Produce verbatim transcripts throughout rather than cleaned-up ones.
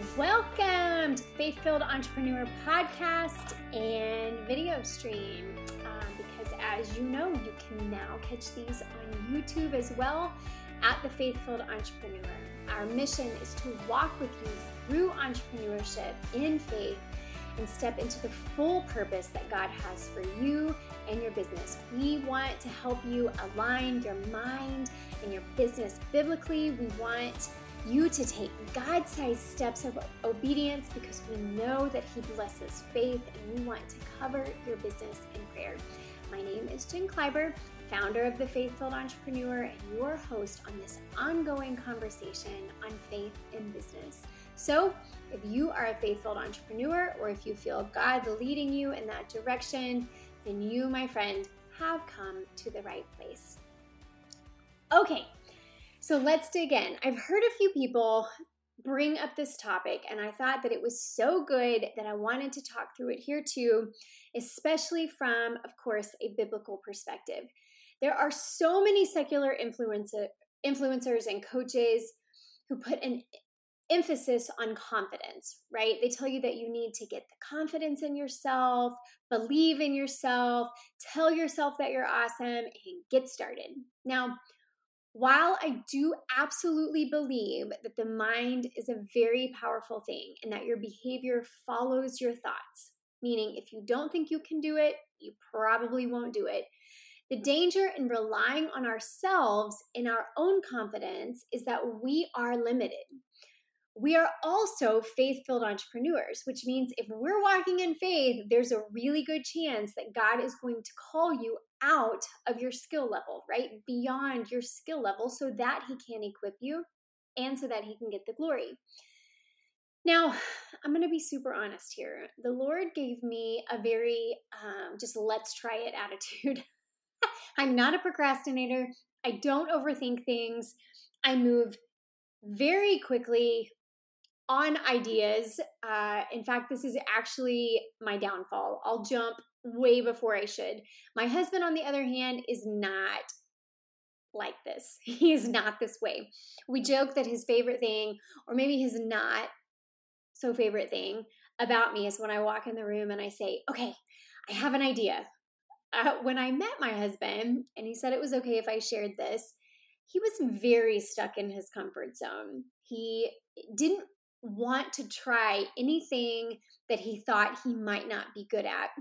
Welcome to Faith-Filled Entrepreneur Podcast and video stream. Um, because as you know, you can now catch these on YouTube as well at the Faith-Filled Entrepreneur. Our mission is to walk with you through entrepreneurship in faith and step into the full purpose that God has for you and your business. We want to help you align your mind and your business biblically. We want you to take God-sized steps of obedience because we know that He blesses faith, and we want to cover your business in prayer. My name is Jen Kleiber, founder of the Faith-Filled Entrepreneur, and your host on this ongoing conversation on faith in business. So if you are a faith-filled entrepreneur, or if you feel God leading you in that direction, then you, my friend, have come to the right place. Okay. So let's dig in. I've heard a few people bring up this topic, and I thought that it was so good that I wanted to talk through it here too, especially from, of course, a biblical perspective. There are so many secular influencer, influencers and coaches who put an emphasis on confidence, right? They tell you that you need to get the confidence in yourself, believe in yourself, tell yourself that you're awesome, and get started. Now, while I do absolutely believe that the mind is a very powerful thing and that your behavior follows your thoughts, meaning if you don't think you can do it, you probably won't do it. The danger in relying on ourselves in our own confidence is that we are limited. We are also faith-filled entrepreneurs, which means if we're walking in faith, there's a really good chance that God is going to call you out of your skill level, right? Beyond your skill level so that He can equip you and so that He can get the glory. Now, I'm going to be super honest here. The Lord gave me a very um, just let's try it attitude. I'm not a procrastinator. I don't overthink things. I move very quickly on ideas. Uh, in fact, this is actually my downfall. I'll jump way before I should. My husband, on the other hand, is not like this. He is not this way. We joke that his favorite thing, or maybe his not so favorite thing about me, is when I walk in the room and I say, okay, I have an idea. Uh, when I met my husband, and he said it was okay if I shared this, he was very stuck in his comfort zone. He didn't want to try anything that he thought he might not be good at.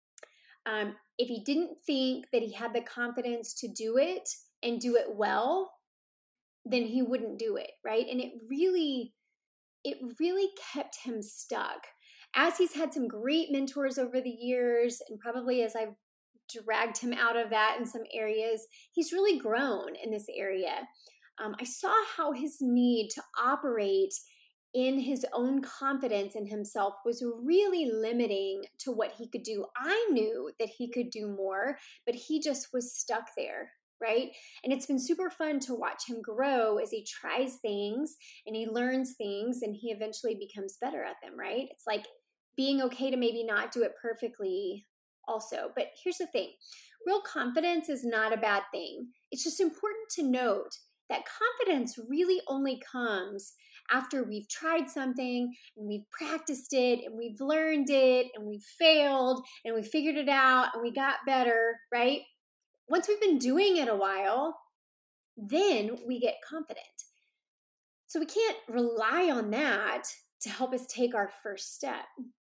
Um, if he didn't think that he had the confidence to do it and do it well, then he wouldn't do it, right? And it really, it really kept him stuck. As he's had some great mentors over the years, and probably as I've dragged him out of that in some areas, he's really grown in this area. Um, I saw how his need to operate in his own confidence in himself was really limiting to what he could do. I knew that he could do more, but he just was stuck there, right? And it's been super fun to watch him grow as he tries things and he learns things and he eventually becomes better at them, right? It's like being okay to maybe not do it perfectly also. But here's the thing. Real confidence is not a bad thing. It's just important to note that confidence really only comes after we've tried something and we've practiced it and we've learned it and we've failed and we figured it out and we got better, right? Once we've been doing it a while, then we get confident. So we can't rely on that to help us take our first step.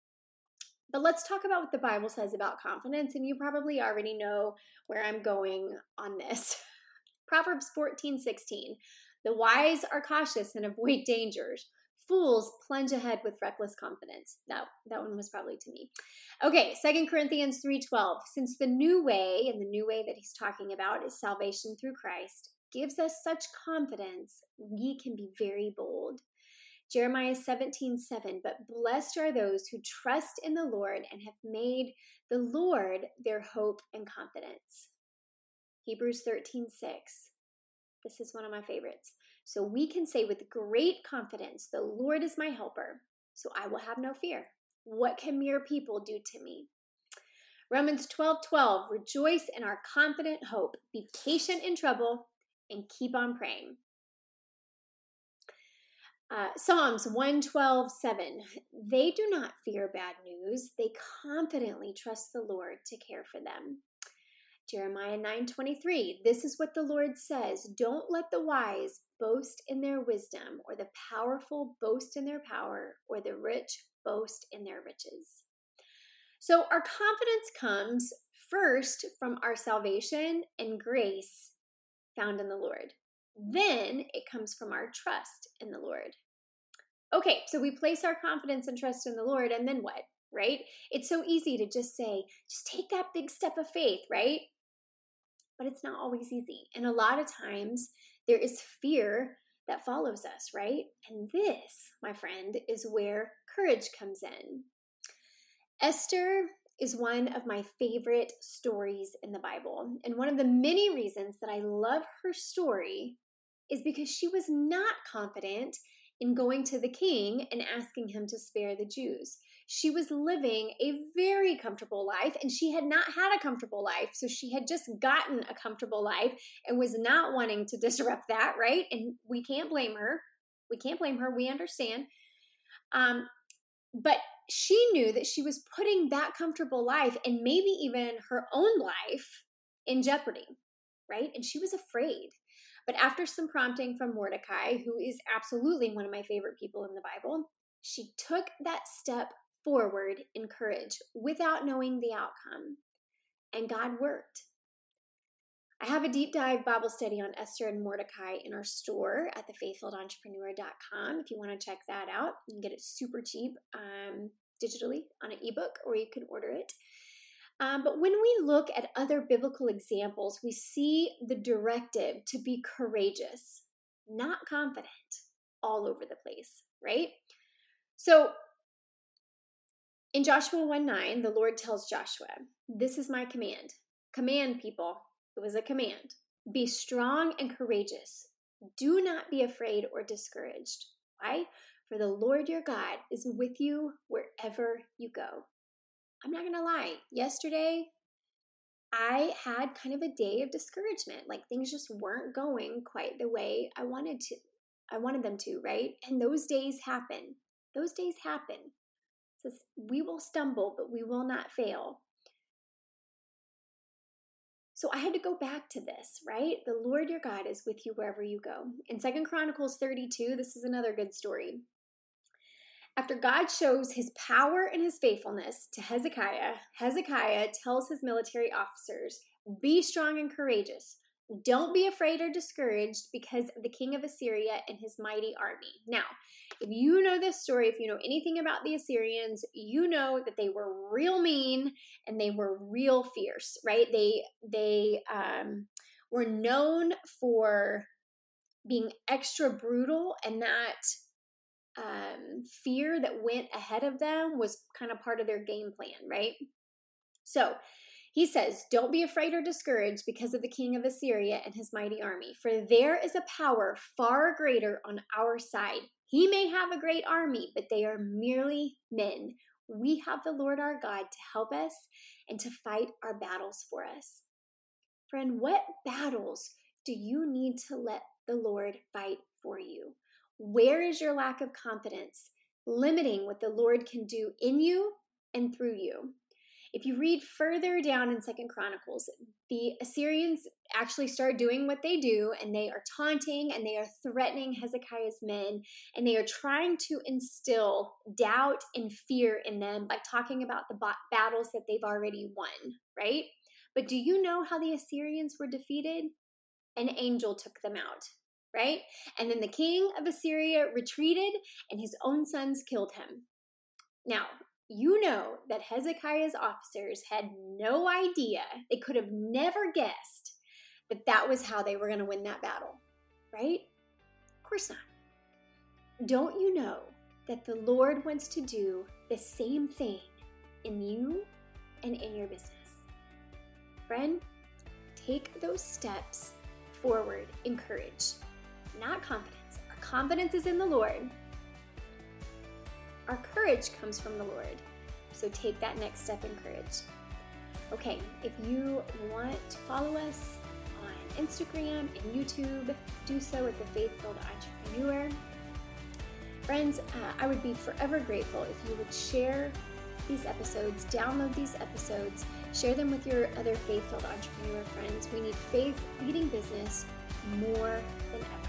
But let's talk about what the Bible says about confidence, and you probably already know where I'm going on this. Proverbs fourteen sixteen. The wise are cautious and avoid dangers. Fools plunge ahead with reckless confidence. That, that one was probably to me. Okay, Second Corinthians three twelve. Since the new way, and the new way that he's talking about is salvation through Christ, gives us such confidence, we can be very bold. Jeremiah seventeen seven. But blessed are those who trust in the Lord and have made the Lord their hope and confidence. Hebrews thirteen six. This is one of my favorites. So we can say with great confidence, the Lord is my helper, so I will have no fear. What can mere people do to me? Romans twelve twelve. Rejoice in our confident hope. Be patient in trouble and keep on praying. Uh, Psalms one twelve, seven. They do not fear bad news. They confidently trust the Lord to care for them. Jeremiah nine twenty-three. This is what the Lord says. Don't let the wise boast in their wisdom, or the powerful boast in their power, or the rich boast in their riches. So our confidence comes first from our salvation and grace found in the Lord. Then it comes from our trust in the Lord. Okay, so we place our confidence and trust in the Lord, and then what, right? It's so easy to just say, just take that big step of faith, right? But it's not always easy. And a lot of times there is fear that follows us, right? And this, my friend, is where courage comes in. Esther is one of my favorite stories in the Bible. And one of the many reasons that I love her story is because she was not confident in going to the king and asking him to spare the Jews. She was living a very comfortable life, and she had not had a comfortable life. So she had just gotten a comfortable life and was not wanting to disrupt that, right? And we can't blame her. We can't blame her. We understand. Um, but she knew that she was putting that comfortable life and maybe even her own life in jeopardy, right? And she was afraid. But after some prompting from Mordecai, who is absolutely one of my favorite people in the Bible, she took that step forward in courage without knowing the outcome. And God worked. I have a deep dive Bible study on Esther and Mordecai in our store at the faith filled entrepreneur dot com. If you want to check that out, you can get it super cheap um, digitally on an ebook, or you can order it. Um, but when we look at other biblical examples, we see the directive to be courageous, not confident, all over the place, right? So in Joshua one nine, the Lord tells Joshua, this is my command. Command, people. It was a command. Be strong and courageous. Do not be afraid or discouraged. Why? For the Lord your God is with you wherever you go. I'm not going to lie. Yesterday, I had kind of a day of discouragement. Like things just weren't going quite the way I wanted to. I wanted them to, right? And those days happen. Those days happen. So we will stumble, but we will not fail. So I had to go back to this, right? The Lord your God is with you wherever you go. In Second Chronicles thirty-two, this is another good story. After God shows his power and his faithfulness to Hezekiah, Hezekiah tells his military officers, be strong and courageous. Don't be afraid or discouraged because of the king of Assyria and his mighty army. Now, if you know this story, if you know anything about the Assyrians, you know that they were real mean and they were real fierce, right? They, they um, were known for being extra brutal, and that um, fear that went ahead of them was kind of part of their game plan, right? So he says, don't be afraid or discouraged because of the king of Assyria and his mighty army, for there is a power far greater on our side. He may have a great army, but they are merely men. We have the Lord our God to help us and to fight our battles for us. Friend, what battles do you need to let the Lord fight for you? Where is your lack of confidence limiting what the Lord can do in you and through you? If you read further down in Second Chronicles, the Assyrians actually start doing what they do, and they are taunting and they are threatening Hezekiah's men, and they are trying to instill doubt and fear in them by talking about the battles that they've already won, right? But do you know how the Assyrians were defeated? An angel took them out, right? And then the king of Assyria retreated, and his own sons killed him. Now, you know that Hezekiah's officers had no idea, they could have never guessed that that was how they were going to win that battle, right? Of course not. Don't you know that the Lord wants to do the same thing in you and in your business? Friend, take those steps forward in courage, not confidence. Our confidence is in the Lord. Our courage comes from the Lord. So take that next step in courage. Okay, if you want to follow us on Instagram and YouTube, do so at The Faith Filled Entrepreneur. Friends, uh, I would be forever grateful if you would share these episodes, download these episodes, share them with your other faith-filled entrepreneur friends. We need faith leading business more than ever.